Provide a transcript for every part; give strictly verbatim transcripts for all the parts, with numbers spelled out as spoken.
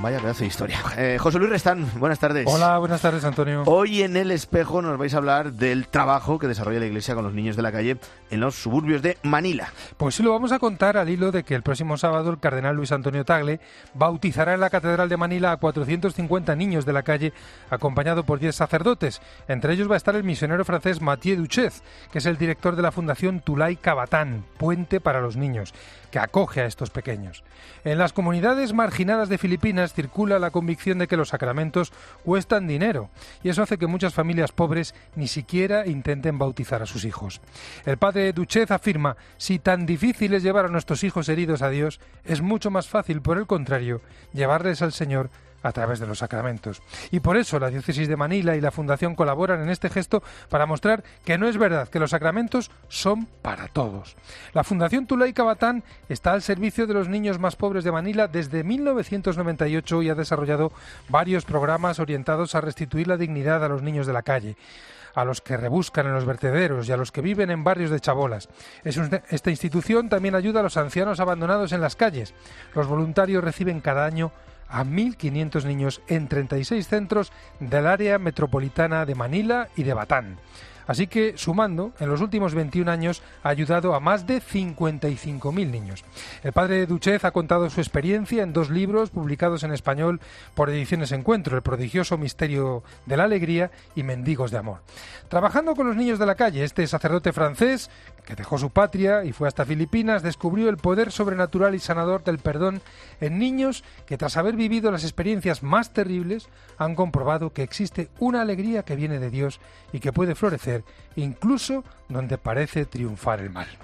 Vaya pedazo de historia. Eh, José Luis Restán, buenas tardes. Hola, buenas tardes, Antonio. Hoy en El Espejo nos vais a hablar del trabajo que desarrolla la Iglesia con los niños de la calle en los suburbios de Manila. Pues sí, lo vamos a contar al hilo de que el próximo sábado el cardenal Luis Antonio Tagle bautizará en la Catedral de Manila a cuatrocientos cincuenta niños de la calle, acompañado por diez sacerdotes. Entre ellos va a estar el misionero francés Mathieu Duchez, que es el director de la Fundación Tulay Cabatán, Puente para los Niños, que acoge a estos pequeños. En las comunidades marginadas de Filipinas circula la convicción de que los sacramentos cuestan dinero, y eso hace que muchas familias pobres ni siquiera intenten bautizar a sus hijos. El padre Duchez afirma: si tan difícil es llevar a nuestros hijos heridos a Dios, es mucho más fácil, por el contrario, llevarles al Señor a través de los sacramentos. Y por eso la Diócesis de Manila y la Fundación colaboran en este gesto para mostrar que no es verdad, que los sacramentos son para todos. La Fundación Tulay Cabatán está al servicio de los niños más pobres de Manila desde mil novecientos noventa y ocho y ha desarrollado varios programas orientados a restituir la dignidad a los niños de la calle, a los que rebuscan en los vertederos y a los que viven en barrios de chabolas. Es un, esta institución también ayuda a los ancianos abandonados en las calles. Los voluntarios reciben cada año a mil quinientos niños en treinta y seis centros del área metropolitana de Manila y de Batán. Así que, sumando, en los últimos veintiún años ha ayudado a más de cincuenta y cinco mil niños. El padre Duchez ha contado su experiencia en dos libros publicados en español por Ediciones Encuentro: El prodigioso misterio de la alegría y Mendigos de amor. Trabajando con los niños de la calle, este sacerdote francés, que dejó su patria y fue hasta Filipinas, descubrió el poder sobrenatural y sanador del perdón en niños que, tras haber vivido las experiencias más terribles, han comprobado que existe una alegría que viene de Dios y que puede florecer incluso donde parece triunfar el mal.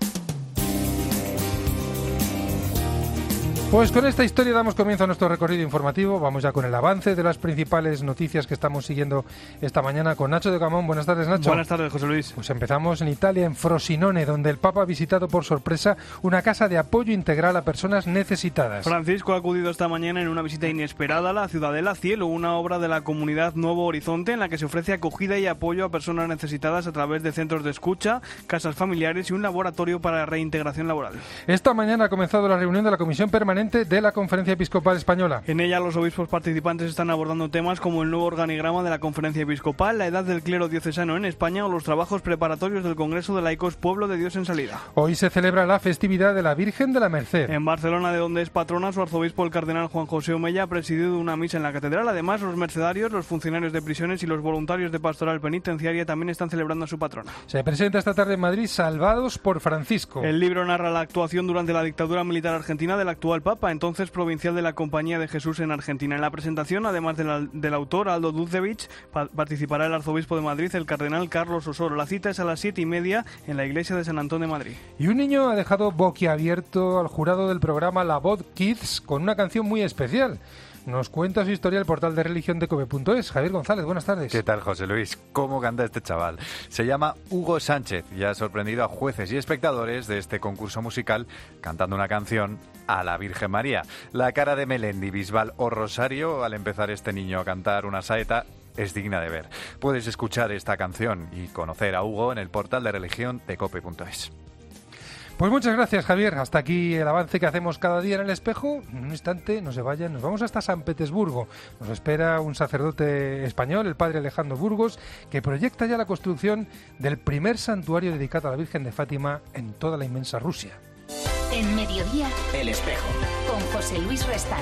Pues con esta historia damos comienzo a nuestro recorrido informativo. Vamos ya con el avance de las principales noticias que estamos siguiendo esta mañana con Nacho de Gamón. Buenas tardes, Nacho. Buenas tardes, José Luis. Pues empezamos en Italia, en Frosinone, donde el Papa ha visitado por sorpresa una casa de apoyo integral a personas necesitadas. Francisco ha acudido esta mañana en una visita inesperada a la Ciudadela Cielo, una obra de la comunidad Nuevo Horizonte en la que se ofrece acogida y apoyo a personas necesitadas a través de centros de escucha, casas familiares y un laboratorio para la reintegración laboral. Esta mañana ha comenzado la reunión de la Comisión Permanente de la Conferencia Episcopal Española. En ella los obispos participantes están abordando temas como el nuevo organigrama de la Conferencia Episcopal, la edad del clero diocesano en España o los trabajos preparatorios del Congreso de Laicos Pueblo de Dios en Salida. Hoy se celebra la festividad de la Virgen de la Merced. En Barcelona, de donde es patrona, su arzobispo el cardenal Juan José Omella ha presidido una misa en la catedral. Además, los mercedarios, los funcionarios de prisiones y los voluntarios de pastoral penitenciaria también están celebrando a su patrona. Se presenta esta tarde en Madrid Salvados por Francisco. El libro narra la actuación durante la dictadura militar argentina del actual Papa, entonces provincial de la Compañía de Jesús en Argentina. En la presentación, además de la, del autor Aldo Dudevich, pa participará el arzobispo de Madrid, el cardenal Carlos Osoro. La cita es a las siete y media en la iglesia de San Antón de Madrid. Y un niño ha dejado boquiabierto al jurado del programa La Voz Kids con una canción muy especial. Nos cuenta su historia el portal de religión de cope punto es. Javier González, buenas tardes. ¿Qué tal, José Luis? ¿Cómo canta este chaval? Se llama Hugo Sánchez y ha sorprendido a jueces y espectadores de este concurso musical cantando una canción a la Virgen María. La cara de Melendi, Bisbal o Rosario al empezar este niño a cantar una saeta es digna de ver. Puedes escuchar esta canción y conocer a Hugo en el portal de religión de cope punto es. Pues muchas gracias, Javier. Hasta aquí el avance que hacemos cada día en El Espejo. En un instante, no se vayan, nos vamos hasta San Petersburgo. Nos espera un sacerdote español, el padre Alejandro Burgos, que proyecta ya la construcción del primer santuario dedicado a la Virgen de Fátima en toda la inmensa Rusia. En Mediodía, El Espejo, con José Luis Restán.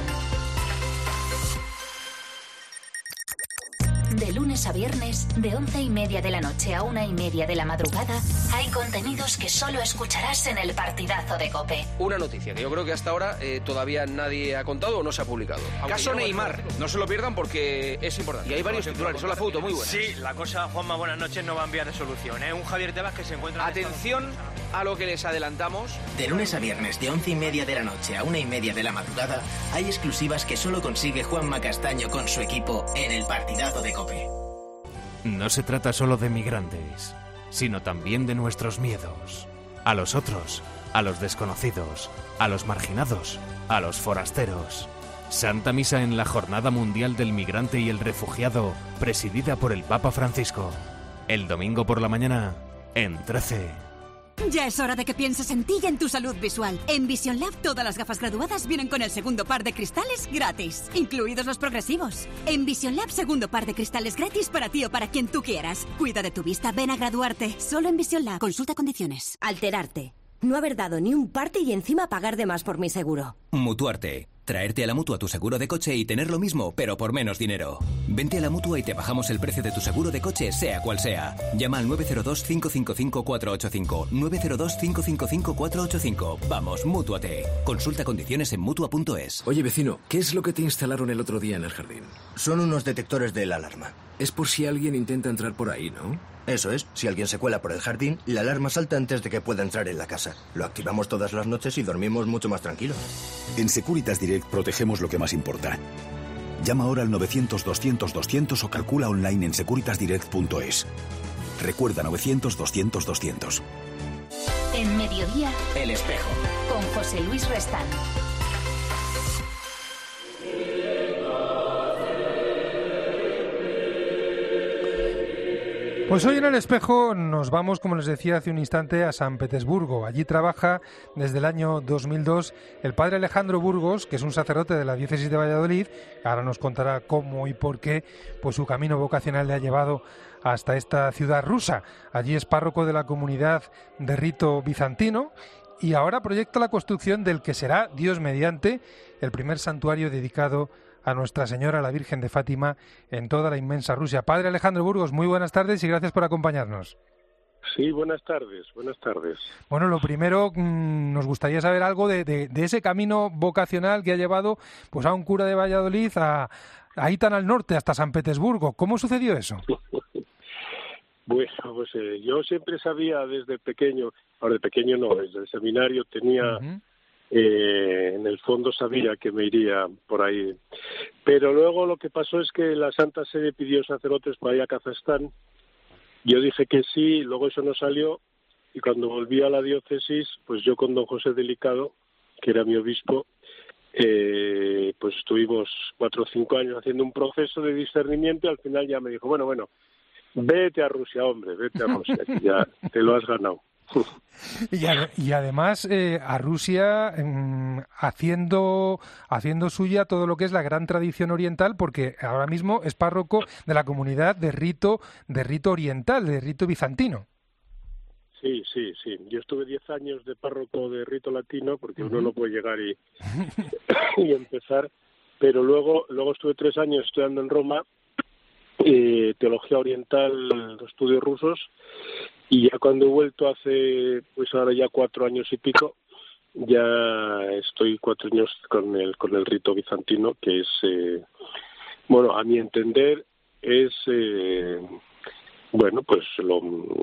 De lunes a viernes, de once y media de la noche a una y media de la madrugada, hay contenidos que solo escucharás en el Partidazo de COPE. Una noticia que yo creo que hasta ahora eh, todavía nadie ha contado o no se ha publicado. Aunque Caso Neymar, no se lo pierdan porque es importante. Y hay varios titulares, son la foto muy buena. Sí, la cosa, Juanma, buenas noches, no va a enviar resolución, ¿eh? Un Javier Tebas que se encuentra... Atención a lo que les adelantamos. De lunes a viernes, de once y media de la noche a una y media de la madrugada, hay exclusivas que solo consigue Juanma Castaño con su equipo en el Partidazo de COPE. No se trata solo de migrantes, sino también de nuestros miedos. A los otros, a los desconocidos, a los marginados, a los forasteros. Santa Misa en la Jornada Mundial del Migrante y el Refugiado, presidida por el Papa Francisco. El domingo por la mañana, en trece. Ya es hora de que pienses en ti y en tu salud visual. En Vision Lab todas las gafas graduadas vienen con el segundo par de cristales gratis, incluidos los progresivos. En Vision Lab segundo par de cristales gratis para ti o para quien tú quieras. Cuida de tu vista, ven a graduarte. Solo en Vision Lab. Consulta condiciones. Alterarte. No haber dado ni un parte y encima pagar de más por mi seguro. Mutuarte. Traerte a la Mutua tu seguro de coche y tener lo mismo, pero por menos dinero. Vente a la Mutua y te bajamos el precio de tu seguro de coche, sea cual sea. Llama al nueve cero dos, cinco cinco cinco, cuatro ocho cinco. nueve cero dos, cinco cinco cinco, cuatro ocho cinco. Vamos, Mútuate. Consulta condiciones en Mutua punto es. Oye, vecino, ¿qué es lo que te instalaron el otro día en el jardín? Son unos detectores de la alarma. Es por si alguien intenta entrar por ahí, ¿no? Eso es. Si alguien se cuela por el jardín, la alarma salta antes de que pueda entrar en la casa. Lo activamos todas las noches y dormimos mucho más tranquilos. En Securitas Direct protegemos lo que más importa. Llama ahora al novecientos, doscientos, doscientos o calcula online en securitas direct punto es. Recuerda novecientos, doscientos, doscientos. En Mediodía, El Espejo, con José Luis Restán. Pues hoy en El Espejo nos vamos, como les decía hace un instante, a San Petersburgo. Allí trabaja desde el año dos mil dos el padre Alejandro Burgos, que es un sacerdote de la diócesis de Valladolid. Ahora nos contará cómo y por qué pues su camino vocacional le ha llevado hasta esta ciudad rusa. Allí es párroco de la comunidad de rito bizantino y ahora proyecta la construcción del que será, Dios mediante, el primer santuario dedicado a Nuestra Señora, la Virgen de Fátima, en toda la inmensa Rusia. Padre Alejandro Burgos, muy buenas tardes y gracias por acompañarnos. Sí, buenas tardes, buenas tardes. Bueno, lo primero, mmm, nos gustaría saber algo de, de, de ese camino vocacional que ha llevado pues a un cura de Valladolid a, ahí tan al norte, hasta San Petersburgo. ¿Cómo sucedió eso? Bueno, pues eh, yo siempre sabía desde pequeño, ahora de pequeño no, desde el seminario tenía... Uh-huh. Eh, en el fondo sabía que me iría por ahí, pero luego lo que pasó es que la Santa Sede pidió sacerdotes para ir a Kazajstán. Yo dije que sí, luego eso no salió y cuando volví a la diócesis, pues yo con don José Delicado, que era mi obispo, eh, pues estuvimos cuatro o cinco años haciendo un proceso de discernimiento y al final ya me dijo, bueno, bueno, vete a Rusia, hombre, vete a Rusia, que ya te lo has ganado. Y, a, y además eh, a Rusia eh, haciendo haciendo suya todo lo que es la gran tradición oriental, porque ahora mismo es párroco de la comunidad de rito de rito oriental, de rito bizantino. Sí, sí, sí. Yo estuve diez años de párroco de rito latino, porque uh-huh. uno no puede llegar y, y empezar, pero luego luego estuve tres años estudiando en Roma eh, teología oriental, estudios rusos. Y ya cuando he vuelto hace, pues ahora ya cuatro años y pico, ya estoy cuatro años con el con el rito bizantino, que es, eh, bueno, a mi entender, es, eh, bueno, pues lo,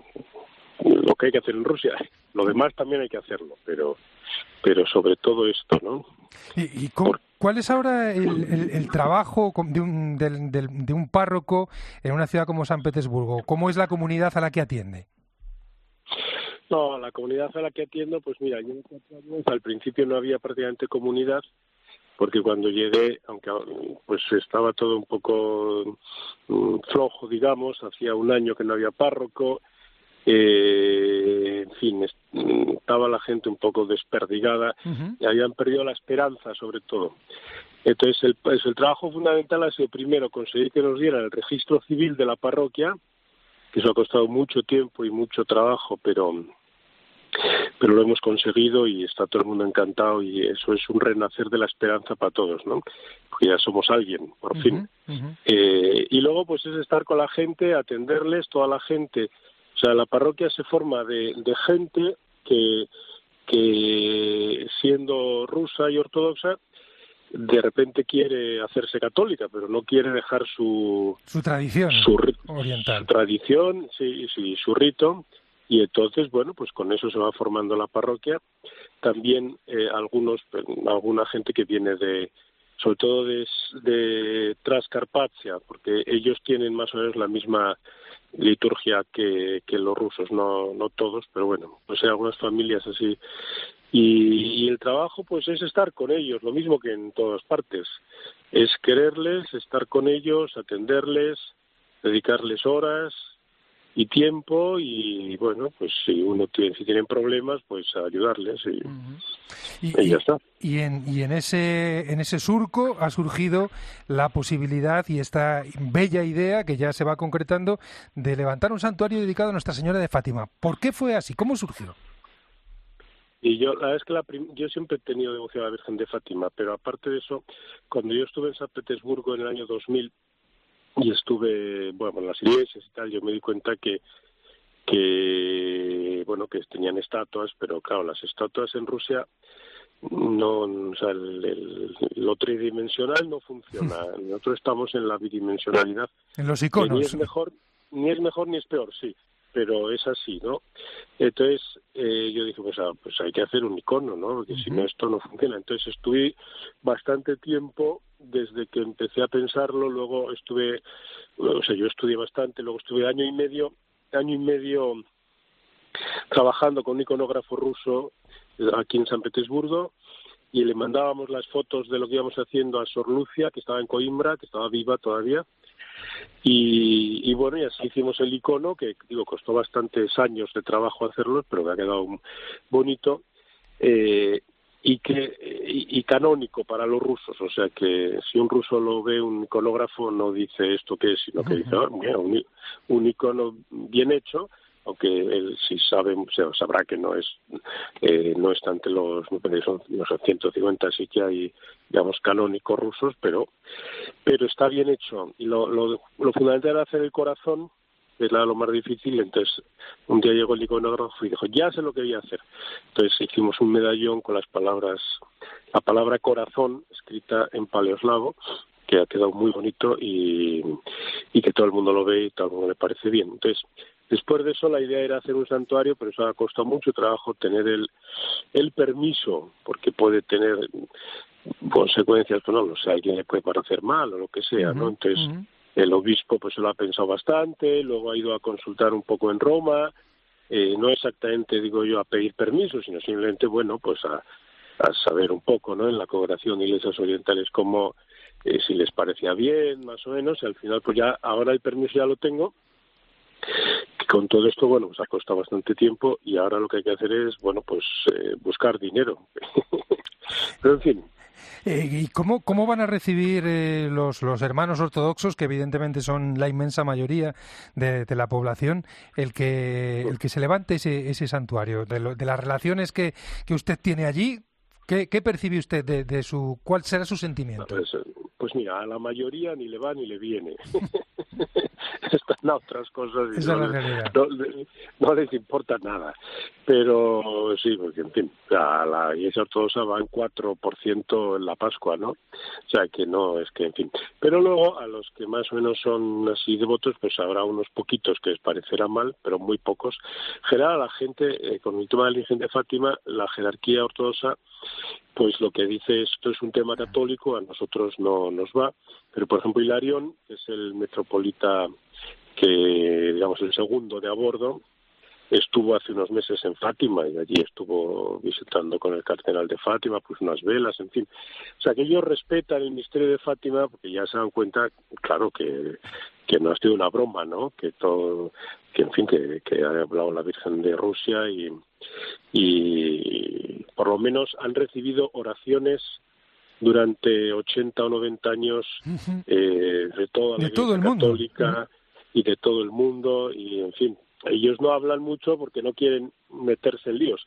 lo que hay que hacer en Rusia. Lo demás también hay que hacerlo, pero pero sobre todo esto, ¿no? ¿Y, y cómo, cuál es ahora el, el, el trabajo de un, del, del, de un párroco en una ciudad como San Petersburgo? ¿Cómo es la comunidad a la que atiende? No, la comunidad a la que atiendo, pues mira, yo en cuatro años, al principio no había prácticamente comunidad, porque cuando llegué, aunque pues estaba todo un poco um, flojo, digamos, hacía un año que no había párroco, eh, en fin, estaba la gente un poco desperdigada uh-huh. y habían perdido la esperanza, sobre todo. Entonces, el, pues el trabajo fundamental ha sido, primero, conseguir que nos dieran el registro civil de la parroquia, que eso ha costado mucho tiempo y mucho trabajo, pero pero lo hemos conseguido y está todo el mundo encantado y eso es un renacer de la esperanza para todos, ¿no? Porque ya somos alguien, por uh-huh, fin. Uh-huh. Eh, y luego, pues es estar con la gente, atenderles, toda la gente. O sea, la parroquia se forma de, de gente que, que, siendo rusa y ortodoxa, de repente quiere hacerse católica, pero no quiere dejar su... Su tradición su, oriental. Su tradición, sí, sí, su rito, y entonces, bueno, pues con eso se va formando la parroquia. También eh, algunos, alguna gente que viene de, sobre todo de, de Transcarpacia, porque ellos tienen más o menos la misma liturgia que, que los rusos, no, no todos, pero bueno, pues hay algunas familias así. Y, y el trabajo, pues, es estar con ellos, lo mismo que en todas partes. Es quererles, estar con ellos, atenderles, dedicarles horas, y tiempo, y bueno, pues si uno tiene, si tienen problemas, pues ayudarles y, uh-huh. y, y ya está. Y en, y en ese en ese surco ha surgido la posibilidad y esta bella idea que ya se va concretando de levantar un santuario dedicado a Nuestra Señora de Fátima. ¿Por qué fue así? ¿Cómo surgió? Y yo, la verdad es que la prim- yo siempre he tenido devoción a la Virgen de Fátima, pero aparte de eso, cuando yo estuve en San Petersburgo en el año dos mil, y estuve, bueno, en las iglesias y tal, yo me di cuenta que, que bueno, que tenían estatuas, pero claro, las estatuas en Rusia, no, o sea, el, el, lo tridimensional no funciona. Nosotros estamos en la bidimensionalidad. En los iconos. Ni es mejor, ni es mejor ni es peor, sí, pero es así, ¿no? Entonces, eh, yo dije, pues, ah, pues hay que hacer un icono, ¿no? Porque uh-huh. si no, esto no funciona. Entonces estuve bastante tiempo, desde que empecé a pensarlo, luego estuve, o sea, yo estudié bastante, luego estuve año y medio, año y medio trabajando con un iconógrafo ruso aquí en San Petersburgo, y le mandábamos las fotos de lo que íbamos haciendo a Sor Lucia, que estaba en Coimbra, que estaba viva todavía, y, y bueno, y así hicimos el icono, que digo, costó bastantes años de trabajo hacerlo, pero me ha quedado bonito, eh, y que y, y canónico para los rusos, o sea que si un ruso lo ve, un iconógrafo no dice esto que es, sino que dice, oh, mira, un, un icono bien hecho, aunque él sí sabe, sabrá que no es eh, no está entre los, son los ciento cincuenta, sí que hay, digamos, canónicos rusos, pero pero está bien hecho. Y lo, lo, lo fundamental era hacer el corazón, que era lo más difícil. Entonces un día llegó el iconógrafo y dijo, ya sé lo que voy a hacer. Entonces hicimos un medallón con las palabras, la palabra corazón escrita en paleoslavo, que ha quedado muy bonito y, y que todo el mundo lo ve y todo el mundo le parece bien. Entonces, después de eso, la idea era hacer un santuario, pero eso ha costado mucho trabajo tener el, el permiso, porque puede tener consecuencias, pues no lo sé, a alguien le puede parecer mal o lo que sea, ¿no? Entonces, uh-huh. el obispo pues se lo ha pensado bastante, luego ha ido a consultar un poco en Roma, eh, no exactamente, digo yo, a pedir permiso, sino simplemente, bueno, pues a, a saber un poco, ¿no?, en la Congregación de Iglesias Orientales cómo, eh, si les parecía bien, más o menos, y al final, pues ya, ahora el permiso ya lo tengo. Con todo esto, bueno, pues ha costado bastante tiempo y ahora lo que hay que hacer es, bueno, pues eh, buscar dinero. Pero en fin. Eh, ¿Y cómo, cómo van a recibir eh, los, los hermanos ortodoxos, que evidentemente son la inmensa mayoría de, de la población, el que el que se levante ese, ese santuario? De, lo, de las relaciones que, que usted tiene allí, ¿qué, qué percibe usted de, de su, cuál será su sentimiento? Pues, pues mira, a la mayoría ni le va ni le viene. Están a otras cosas y Esa no, es la realidad. No, no les importa nada. Pero sí, porque en fin, a la Iglesia Ortodoxa van cuatro por ciento en la Pascua, ¿no? O sea que no, es que en fin. Pero luego a los que más o menos son así devotos, pues habrá unos poquitos que les parecerá mal, pero muy pocos. En general, a la gente, eh, con el tema de la Virgen de Fátima, la jerarquía ortodoxa, pues lo que dice es, esto es un tema católico, a nosotros no nos va, pero por ejemplo Hilarión, que es el metropolita que, digamos, el segundo de a bordo, estuvo hace unos meses en Fátima y allí estuvo visitando con el cardenal de Fátima, pues unas velas, en fin. O sea, que ellos respetan el misterio de Fátima porque ya se dan cuenta, claro, que, que no ha sido una broma, ¿no? Que todo, que en fin, que, que ha hablado la Virgen de Rusia y, y por lo menos han recibido oraciones durante ochenta o noventa años eh, de toda la de todo Iglesia el católica mundo. Y de todo el mundo, y en fin, ellos no hablan mucho porque no quieren meterse en líos,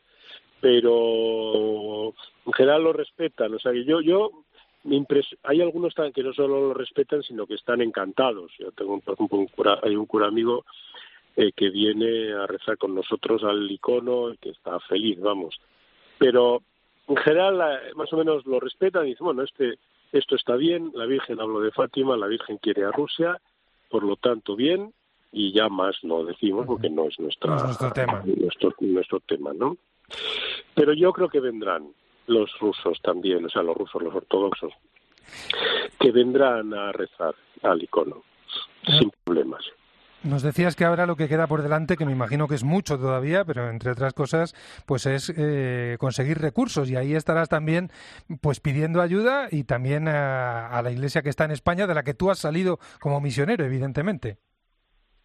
pero en general lo respetan. O sea, que yo, yo me impres... hay algunos que no solo lo respetan, sino que están encantados. Yo tengo, por ejemplo, un cura, hay un cura amigo eh, que viene a rezar con nosotros al icono y que está feliz, vamos. Pero en general, la, más o menos lo respetan y dicen, bueno, este, esto está bien, la Virgen habló de Fátima, la Virgen quiere a Rusia, por lo tanto, bien, y ya más no decimos porque no es, nuestra, no es nuestro tema. Nuestro, nuestro tema, ¿no? Pero yo creo que vendrán los rusos también, o sea, los rusos, los ortodoxos, que vendrán a rezar al icono, ¿no? Sin problemas. Nos decías que ahora lo que queda por delante, que me imagino que es mucho todavía, pero entre otras cosas, pues es eh, conseguir recursos, y ahí estarás también pues pidiendo ayuda y también a, a la Iglesia que está en España, de la que tú has salido como misionero, evidentemente.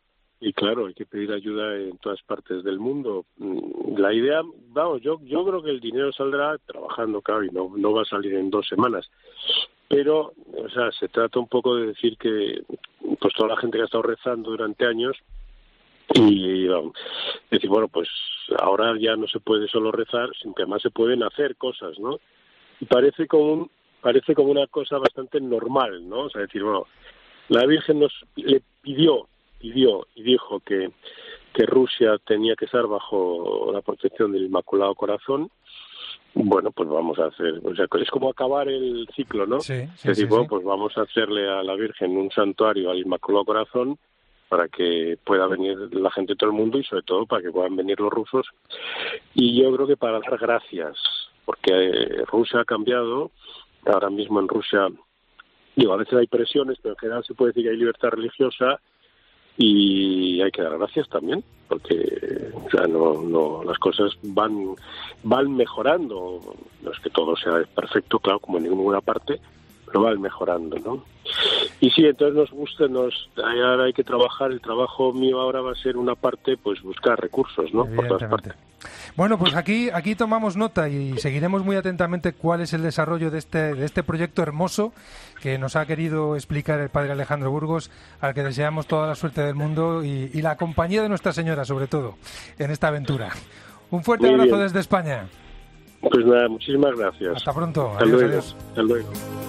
y claro, hay que pedir ayuda en todas partes del mundo. La idea, vamos, yo yo creo que el dinero saldrá trabajando, claro, y no, no va a salir en dos semanas. Pero, o sea, se trata un poco de decir que pues toda la gente que ha estado rezando durante años y um, decir, bueno, pues ahora ya no se puede solo rezar, sino que además se pueden hacer cosas, ¿no? Y parece como un, parece como una cosa bastante normal, ¿no? O sea, decir, bueno, la Virgen nos le pidió, pidió y dijo que, que Rusia tenía que estar bajo la protección del Inmaculado Corazón. Bueno, pues vamos a hacer, o sea, es como acabar el ciclo, ¿no? Sí, sí, es decir, sí, bueno, sí. pues vamos a hacerle a la Virgen un santuario al Inmaculado Corazón para que pueda venir la gente de todo el mundo y sobre todo para que puedan venir los rusos. Y yo creo que para dar gracias, porque Rusia ha cambiado, ahora mismo en Rusia, digo, a veces hay presiones, pero en general se puede decir que hay libertad religiosa y hay que dar gracias también, porque o sea, no, no, las cosas van van mejorando. No es que todo sea perfecto, claro, como en ninguna parte, pero van mejorando, ¿no? Y sí, entonces nos gusta, nos ahora hay que trabajar. El trabajo mío ahora va a ser una parte, pues buscar recursos, ¿no? Por todas partes. Bueno, pues aquí aquí tomamos nota y seguiremos muy atentamente cuál es el desarrollo de este de este proyecto hermoso que nos ha querido explicar el padre Alejandro Burgos, al que deseamos toda la suerte del mundo y, y la compañía de Nuestra Señora, sobre todo, en esta aventura. Un fuerte Muy abrazo bien. desde España. Pues nada, muchísimas gracias. Hasta pronto. Hasta Adiós, luego. adiós. Hasta luego.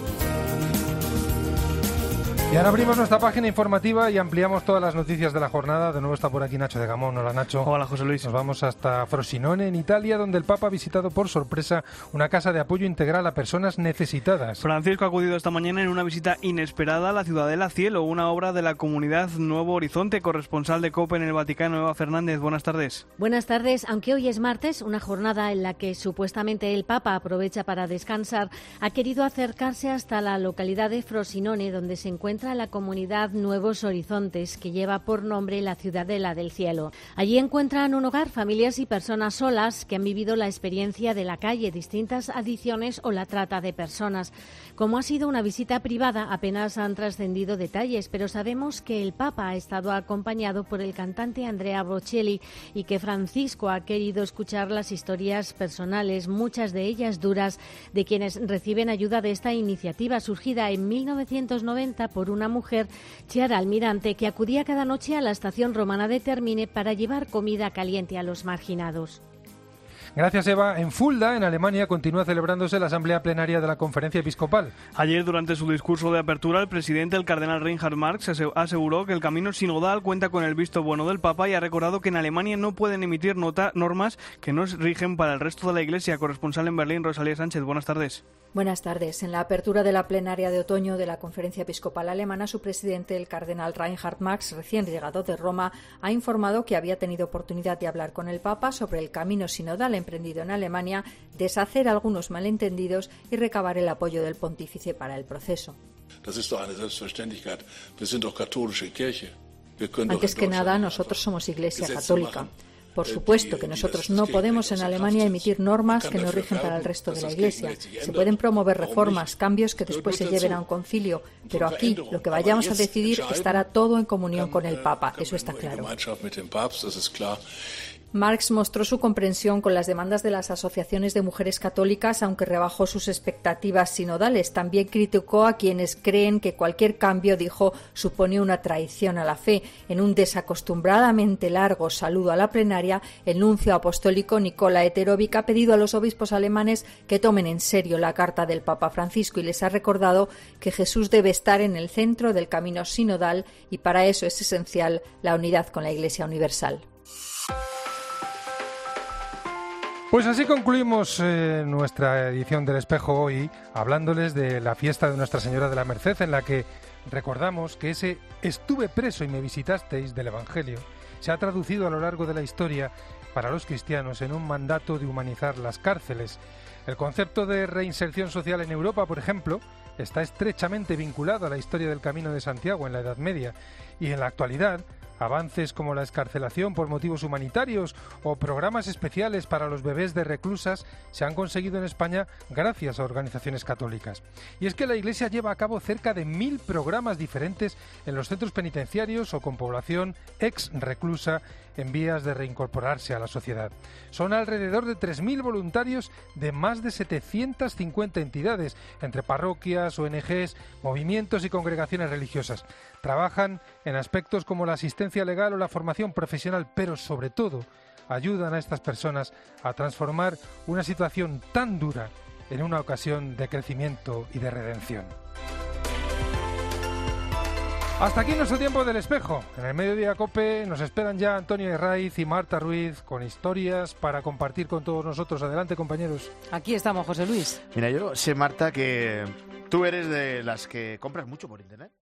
Y ahora abrimos nuestra página informativa y ampliamos todas las noticias de la jornada. De nuevo está por aquí Nacho de Gamón. Hola, Nacho. Hola, José Luis. Nos vamos hasta Frosinone, en Italia, donde el Papa ha visitado por sorpresa una casa de apoyo integral a personas necesitadas. Francisco ha acudido esta mañana en una visita inesperada a la Ciudadela Cielo, una obra de la comunidad Nuevo Horizonte. Corresponsal de COPE en el Vaticano, Eva Fernández. Buenas tardes. Buenas tardes. Aunque hoy es martes, una jornada en la que supuestamente el Papa aprovecha para descansar, ha querido acercarse hasta la localidad de Frosinone, donde se encuentra la comunidad Nuevos Horizontes, que lleva por nombre la Ciudadela del Cielo. Allí encuentran un hogar familias y personas solas que han vivido la experiencia de la calle, distintas adicciones o la trata de personas. Como ha sido una visita privada, apenas han trascendido detalles, pero sabemos que el Papa ha estado acompañado por el cantante Andrea Bocelli y que Francisco ha querido escuchar las historias personales, muchas de ellas duras, de quienes reciben ayuda de esta iniciativa surgida en mil novecientos noventa por una mujer, Chiara Almirante, que acudía cada noche a la estación romana de Termine para llevar comida caliente a los marginados. Gracias, Eva. En Fulda, en Alemania, continúa celebrándose la asamblea plenaria de la Conferencia Episcopal. Ayer, durante su discurso de apertura, el presidente, el cardenal Reinhard Marx, aseguró que el camino sinodal cuenta con el visto bueno del Papa y ha recordado que en Alemania no pueden emitir nota, normas que no rigen para el resto de la Iglesia. Corresponsal en Berlín, Rosalía Sánchez. Buenas tardes. Buenas tardes. En la apertura de la plenaria de otoño de la Conferencia Episcopal Alemana, su presidente, el cardenal Reinhard Marx, recién llegado de Roma, ha informado que había tenido oportunidad de hablar con el Papa sobre el camino sinodal emprendido en Alemania, deshacer algunos malentendidos y recabar el apoyo del pontífice para el proceso. Antes que nada, nosotros somos Iglesia Católica. Por supuesto que nosotros no podemos en Alemania emitir normas que no rigen para el resto de la Iglesia. Se pueden promover reformas, cambios que después se lleven a un concilio, pero aquí lo que vayamos a decidir estará todo en comunión con el Papa, eso está claro. Marx mostró su comprensión con las demandas de las asociaciones de mujeres católicas, aunque rebajó sus expectativas sinodales. También criticó a quienes creen que cualquier cambio, dijo, supone una traición a la fe. En un desacostumbradamente largo saludo a la plenaria, el nuncio apostólico Nicola Eterovic ha pedido a los obispos alemanes que tomen en serio la carta del Papa Francisco y les ha recordado que Jesús debe estar en el centro del camino sinodal y para eso es esencial la unidad con la Iglesia universal. Pues así concluimos eh, nuestra edición del Espejo hoy, hablándoles de la fiesta de Nuestra Señora de la Merced, en la que recordamos que ese estuve preso y me visitasteis del Evangelio se ha traducido a lo largo de la historia para los cristianos en un mandato de humanizar las cárceles. El concepto de reinserción social en Europa, por ejemplo, está estrechamente vinculado a la historia del Camino de Santiago en la Edad Media y en la actualidad Avances como la excarcelación por motivos humanitarios o programas especiales para los bebés de reclusas se han conseguido en España gracias a organizaciones católicas. Y es que la Iglesia lleva a cabo cerca de mil programas diferentes en los centros penitenciarios o con población ex-reclusa en vías de reincorporarse a la sociedad. Son alrededor de tres mil voluntarios de más de setecientas cincuenta entidades, entre parroquias, O N Ges, movimientos y congregaciones religiosas. Trabajan en aspectos como la asistencia legal o la formación profesional, pero sobre todo ayudan a estas personas a transformar una situación tan dura en una ocasión de crecimiento y de redención. Hasta aquí nuestro tiempo del espejo. En el Mediodía Cope nos esperan ya Antonio Herraiz y Marta Ruiz con historias para compartir con todos nosotros. Adelante, compañeros. Aquí estamos, José Luis. Mira, yo sé, Marta, que tú eres de las que compras mucho por internet.